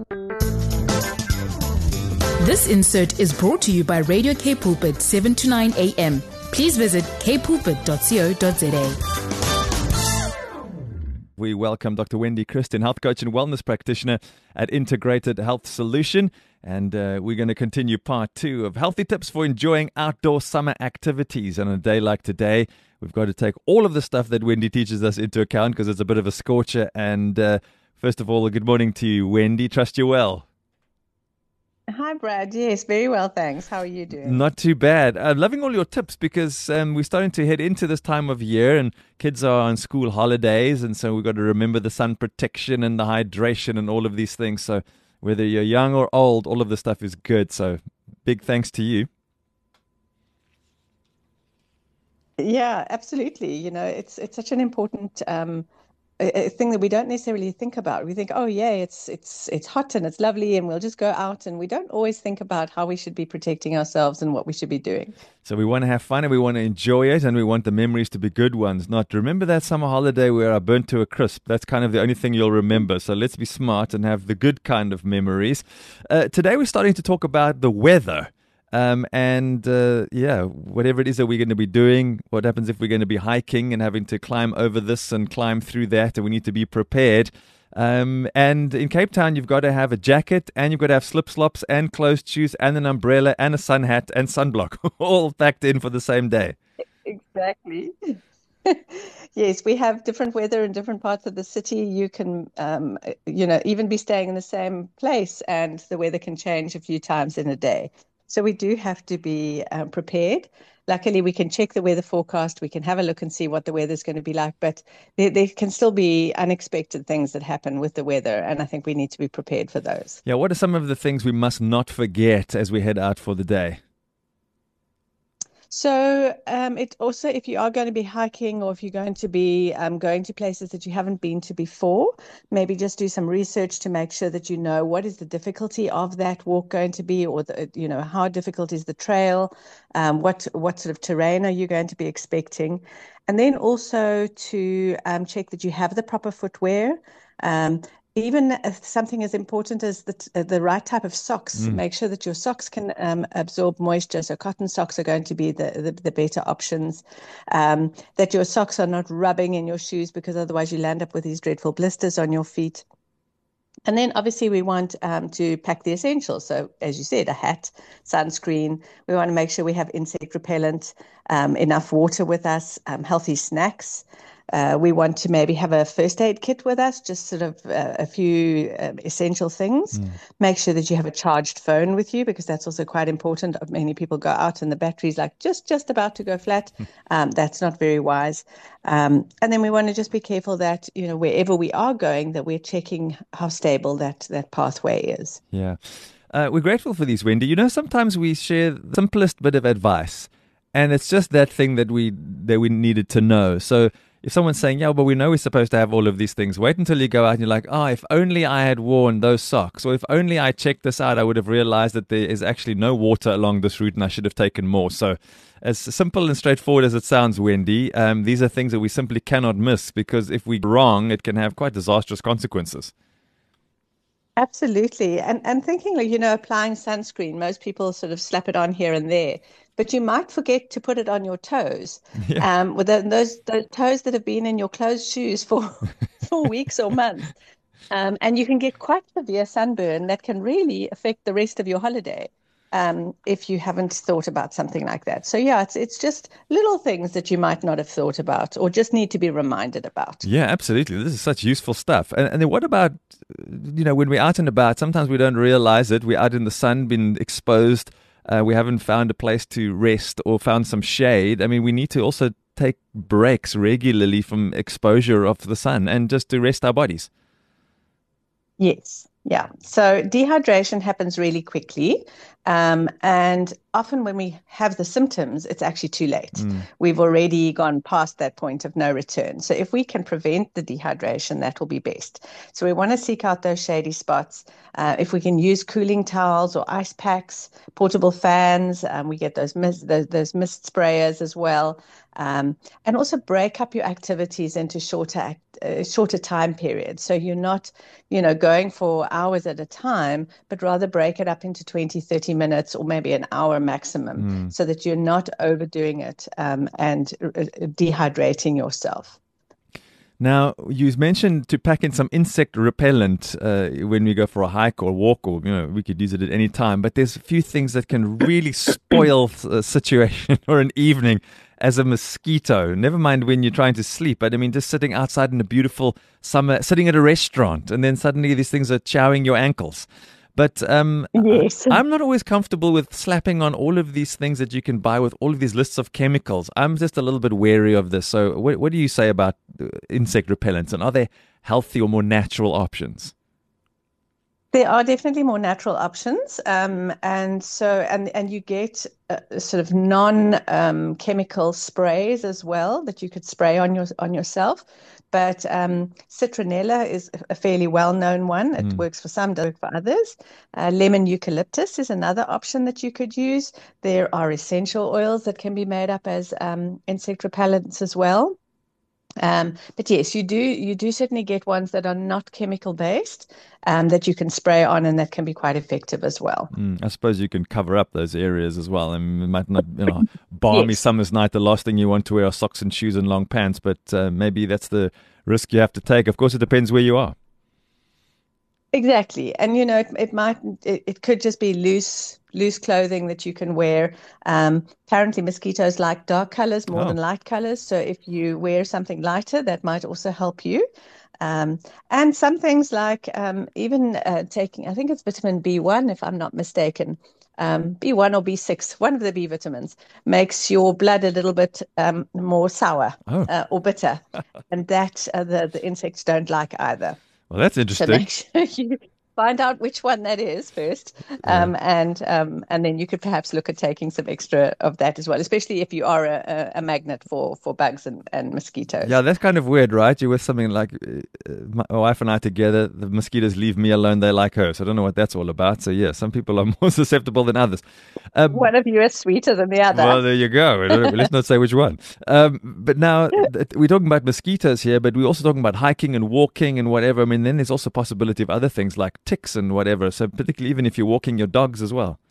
This insert is brought to you by Radio K Pulpit 7 to 9 a.m. Please visit kpulpit.co.za. We welcome Dr. Wendy Christian, health coach and wellness practitioner at Integrated Health Solution. And we're going to continue part 2 of healthy tips for enjoying outdoor summer activities. And on a day like today, we've got to take all of the stuff that Wendy teaches us into account because it's a bit of a scorcher. And first of all, good morning to you, Wendy. Trust you're well. Hi, Brad. Yes, very well, thanks. How are you doing? Not too bad. I'm loving all your tips because we're starting to head into this time of year and kids are on school holidays. And so we've got to remember the sun protection and the hydration and all of these things. So whether you're young or old, all of this stuff is good. So big thanks to you. Yeah, absolutely. You know, it's such an important a thing that we don't necessarily think about. We think, oh yeah, it's hot and it's lovely and we'll just go out, and we don't always think about how we should be protecting ourselves and what we should be doing. So we want to have fun and we want to enjoy it, and we want the memories to be good ones. Not remember that summer holiday where I burnt to a crisp. That's kind of the only thing you'll remember. So let's be smart and have the good kind of memories. Today we're starting to talk about the weather. Whatever it is that we're going to be doing, what happens if we're going to be hiking and having to climb over this and climb through that, and we need to be prepared. And in Cape Town, you've got to have a jacket, and you've got to have slip-slops and closed shoes and an umbrella and a sun hat and sunblock, all packed in for the same day. Exactly. Yes, we have different weather in different parts of the city. You can, even be staying in the same place, and the weather can change a few times in a day. So we do have to be prepared. Luckily, we can check the weather forecast. We can have a look and see what the weather's going to be like. But there can still be unexpected things that happen with the weather. And I think we need to be prepared for those. Yeah, what are some of the things we must not forget as we head out for the day? So it also, if you are going to be hiking or if you're going to be going to places that you haven't been to before, maybe just do some research to make sure that you know what is the difficulty of that walk going to be, or how difficult is the trail, what sort of terrain are you going to be expecting, and then also to check that you have the proper footwear. Even something as important as the right type of socks. Make sure that your socks can absorb moisture. So cotton socks are going to be the better options. That your socks are not rubbing in your shoes, because otherwise you'll end up with these dreadful blisters on your feet. And then obviously we want to pack the essentials. So as you said, a hat, sunscreen. We want to make sure we have insect repellent, enough water with us, healthy snacks. We want to maybe have a first aid kit with us, just sort of a few essential things. Make sure that you have a charged phone with you, because that's also quite important. Many people go out and the battery's like just about to go flat. That's not very wise. And then we want to just be careful that, wherever we are going, that we're checking how stable that pathway is. Yeah. We're grateful for these, Wendy. Sometimes we share the simplest bit of advice, and it's just that thing that we needed to know. So if someone's saying, yeah, but we know we're supposed to have all of these things, wait until you go out and you're like, if only I had worn those socks, or if only I checked this out, I would have realized that there is actually no water along this route and I should have taken more. So as simple and straightforward as it sounds, Wendy, these are things that we simply cannot miss, because if we're wrong, it can have quite disastrous consequences. Absolutely. And thinking, applying sunscreen, most people sort of slap it on here and there, but you might forget to put it on your toes. Yeah. With those toes that have been in your closed shoes for weeks or months. And you can get quite severe sunburn that can really affect the rest of your holiday. If you haven't thought about something like that. So yeah, it's just little things that you might not have thought about or just need to be reminded about. Yeah, absolutely. This is such useful stuff. And then what about, when we're out and about, sometimes we don't realize it. We're out in the sun, been exposed. We haven't found a place to rest or found some shade. I mean, we need to also take breaks regularly from exposure of the sun and just to rest our bodies. Yes. Yeah. So dehydration happens really quickly. And often when we have the symptoms, it's actually too late. We've already gone past that point of no return. So if we can prevent the dehydration, that will be best. So we want to seek out those shady spots. If we can use cooling towels or ice packs, portable fans, we get those mist sprayers as well. And also break up your activities into shorter time periods. So you're not, going for hours at a time, but rather break it up into 20, 30 minutes or maybe an hour maximum so that you're not overdoing it and dehydrating yourself. Now, you mentioned to pack in some insect repellent when we go for a hike or walk, or we could use it at any time. But there's a few things that can really spoil a situation or an evening, as a mosquito. Never mind when you're trying to sleep, but I mean, just sitting outside in a beautiful summer, sitting at a restaurant, and then suddenly these things are chowing your ankles. But yes. I'm not always comfortable with slapping on all of these things that you can buy with all of these lists of chemicals. I'm just a little bit wary of this. So what do you say about insect repellents? And are there healthy or more natural options? There are definitely more natural options, and you get sort of non-chemical sprays as well that you could spray on yourself. But citronella is a fairly well-known one. It works for some, doesn't work for others. Lemon eucalyptus is another option that you could use. There are essential oils that can be made up as insect repellents as well. But yes, you do certainly get ones that are not chemical based that you can spray on, and that can be quite effective as well. I suppose you can cover up those areas as well. I mean, it might not, balmy yes. summer's night, the last thing you want to wear are socks and shoes and long pants, but maybe that's the risk you have to take. Of course, it depends where you are. Exactly. And, it could just be loose clothing that you can wear. Apparently mosquitoes like dark colors more than light colors. So if you wear something lighter, that might also help you. And some things like even taking, I think it's vitamin B1, if I'm not mistaken, B1 or B6, one of the B vitamins, makes your blood a little bit more sour or bitter. And that the insects don't like either. Well, that's interesting. So make sure you find out which one that is first, and then you could perhaps look at taking some extra of that as well, especially if you are a magnet for bugs and mosquitoes. Yeah, that's kind of weird, right? You're with something like my wife and I together, the mosquitoes leave me alone, they like her. So I don't know what that's all about. So yeah, some people are more susceptible than others. One of you is sweeter than the other. Well, there you go. Let's not say which one. But now we're talking about mosquitoes here, but we're also talking about hiking and walking and whatever. I mean, then there's also possibility of other things like ticks and whatever. So particularly even if you're walking your dogs as well.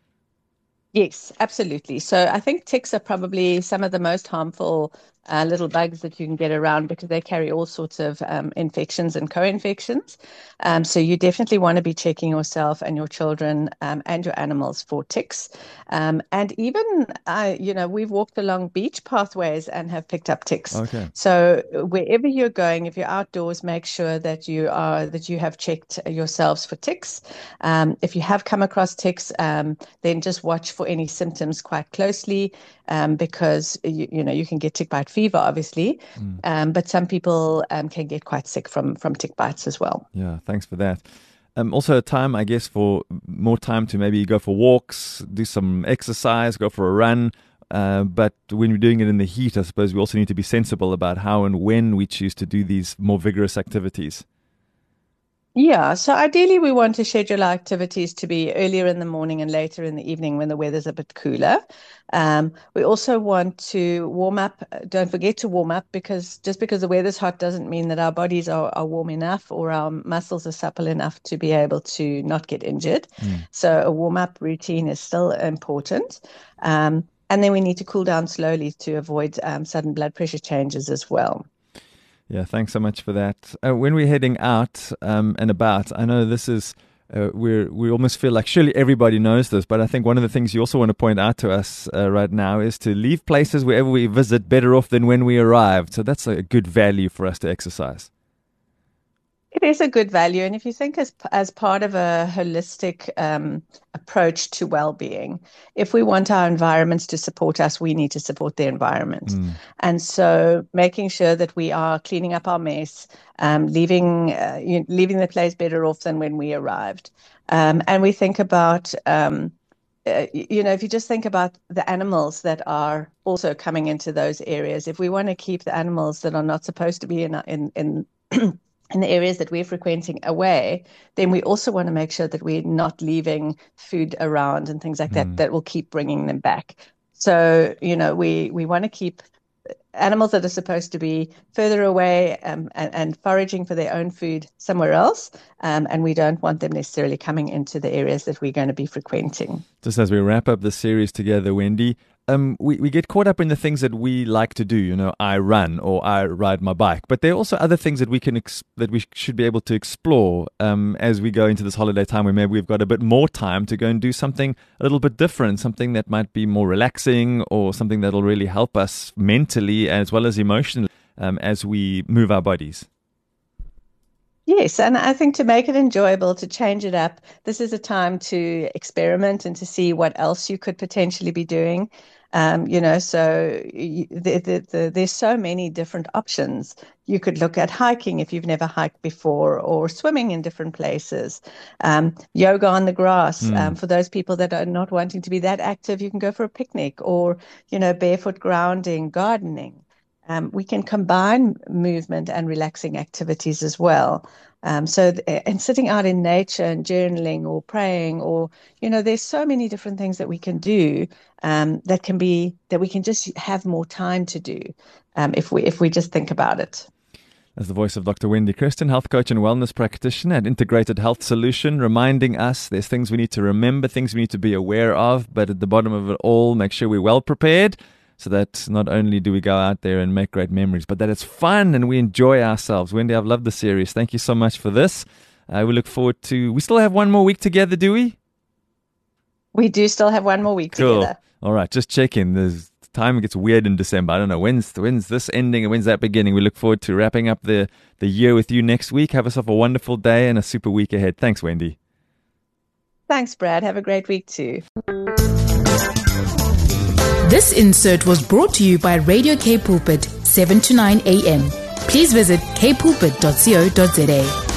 Yes, absolutely. So I think ticks are probably some of the most harmful little bugs that you can get around because they carry all sorts of infections and co-infections. So you definitely want to be checking yourself and your children and your animals for ticks. And even, we've walked along beach pathways and have picked up ticks. Okay. So wherever you're going, if you're outdoors, make sure that you have checked yourselves for ticks. If you have come across ticks, then just watch for any symptoms quite closely because you can get tick bite fever, obviously, but some people can get quite sick from tick bites as well. Yeah, thanks for that. Also a time, I guess, for more time to maybe go for walks, do some exercise, go for a run. But when we're doing it in the heat, I suppose we also need to be sensible about how and when we choose to do these more vigorous activities. Yeah, so ideally we want to schedule our activities to be earlier in the morning and later in the evening when the weather's a bit cooler. We also want to warm up. Don't forget to warm up because just because the weather's hot doesn't mean that our bodies are warm enough or our muscles are supple enough to be able to not get injured. So a warm-up routine is still important. And then we need to cool down slowly to avoid sudden blood pressure changes as well. Yeah, thanks so much for that. When we're heading out and about, I know this is, we almost feel like surely everybody knows this, but I think one of the things you also want to point out to us right now is to leave places wherever we visit better off than when we arrived. So that's a good value for us to exercise. It is a good value. And if you think as part of a holistic approach to well-being, if we want our environments to support us, we need to support the environment. And so making sure that we are cleaning up our mess, leaving the place better off than when we arrived. And we think about, if you just think about the animals that are also coming into those areas, if we want to keep the animals that are not supposed to be in the areas that we're frequenting away, then we also want to make sure that we're not leaving food around and things like that will keep bringing them back. So, we want to keep animals that are supposed to be further away and foraging for their own food somewhere else, and we don't want them necessarily coming into the areas that we're going to be frequenting. Just as we wrap up the series together, Wendy, we get caught up in the things that we like to do. You know, I run or I ride my bike, but there are also other things that we should be able to explore as we go into this holiday time, where maybe we've got a bit more time to go and do something a little bit different, something that might be more relaxing, or something that'll really help us mentally as well as emotionally as we move our bodies. Yes, and I think to make it enjoyable, to change it up, this is a time to experiment and to see what else you could potentially be doing. So there's so many different options. You could look at hiking if you've never hiked before, or swimming in different places, yoga on the grass. For those people that are not wanting to be that active, you can go for a picnic, or, barefoot grounding, gardening. We can combine movement and relaxing activities as well. And sitting out in nature and journaling or praying, or, there's so many different things that we can do that we can just have more time to do if we just think about it. As the voice of Dr. Wendy Kirsten, health coach and wellness practitioner at Integrated Health Solution, reminding us there's things we need to remember, things we need to be aware of, but at the bottom of it all, make sure we're well prepared, so that not only do we go out there and make great memories, but that it's fun and we enjoy ourselves. Wendy, I've loved the series. Thank you so much for this. We look forward to... We still have one more week together, do we? We do still have one more week together. All right, just checking. There's time gets weird in December. I don't know, when's this ending and when's that beginning? We look forward to wrapping up the year with you next week. Have yourself a wonderful day and a super week ahead. Thanks, Wendy. Thanks, Brad. Have a great week too. This insert was brought to you by Radio K Pulpit, 7 to 9 a.m. Please visit kpulpit.co.za.